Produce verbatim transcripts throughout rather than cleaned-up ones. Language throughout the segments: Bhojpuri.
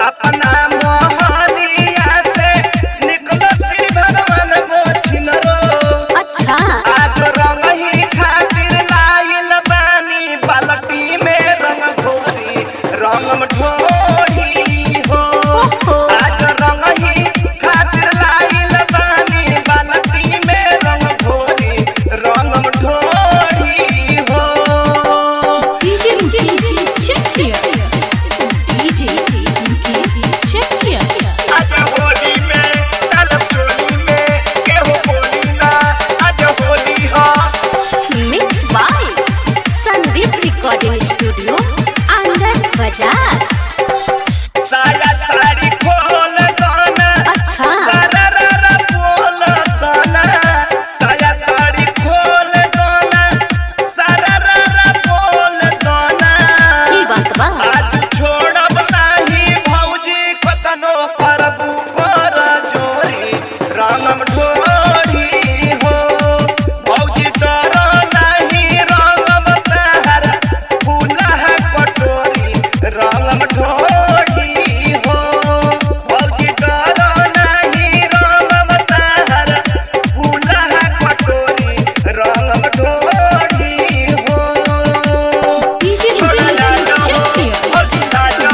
अपना मोहलिया से निकलो श्री भगवान गो छिनरो। अच्छा आज रंग ही खातिर लाइल बानी बाल्टी में रंग घोरी रंगम ढोरी हो। आज रंग ही खातिर लाइल बानी बाल्टी में रंग घोरी रंगम ढोरी हो। डीजे चेक किया डीजे चेक किया। आज होली में कलम चोली में केहू बोली ना आज होली हो। Mix by Sandeep recording studio अंदर बाजार। साया साड़ी खोल दाना अच्छा सरररा बोल दाना। साया साड़ी खोल दाना सरररा बोल दाना। ई बात बा आज छोड़ब नाही भौजी कतनो करबू कर जोरी रंगम ढोरी हो। भौजी डर नाही रंगम तहर फूलह कटोरी रंगम ढोरी हो। भौजी डर नाही रंगम तहर फूलह कटोरी रंगम ढोरी हो। डीजे चेक किया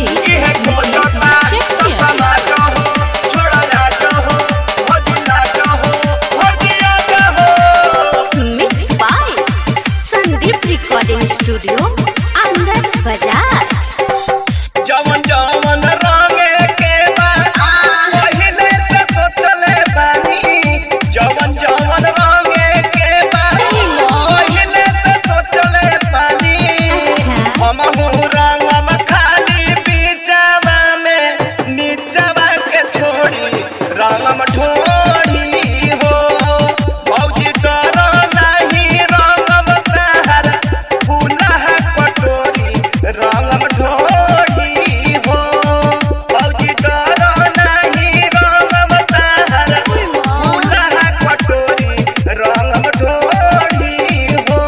mix by Sandeep recording studio अंदर बाजार। जवन जवन रंगे के बा पहिले से सोचले बानी। जवन जवन रंगे के बा पहिले से सोचले बानी। हम रंगम खाली बीचवा में नीचवा के छोड़ी रंगम ढोरी हो। भौजी डर नहीं रंगम तहर फूलह कटोरी रंगम ढोरी हो। भौजी डर नहीं रंगम तहर फूलह कटोरी रंगम ढोरी हो।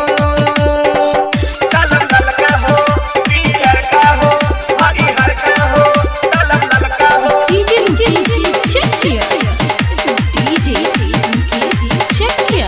कलम ललका हो पियर का हो हरिहर का हो कलम ललका हो। डीजे चेक किया डीजे चेक किया।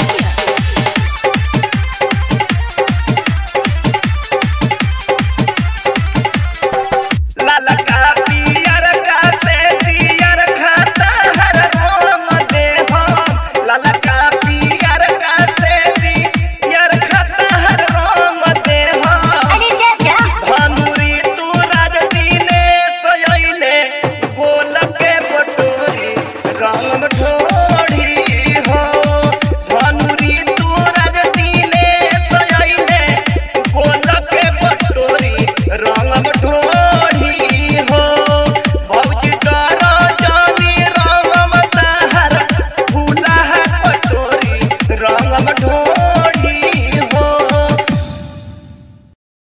ललका पियर का से दियर खाता हर रंग दे हम। ललका पियर का से दियर खाता हर रंग दे हम। अरे चाचा धनुरी तू राज दीने सोयले गोल के बटोरी रंगम ढोरी हो। धनुरी तू राज दीने सोयले गोल के बटोरी रंगम ढोरी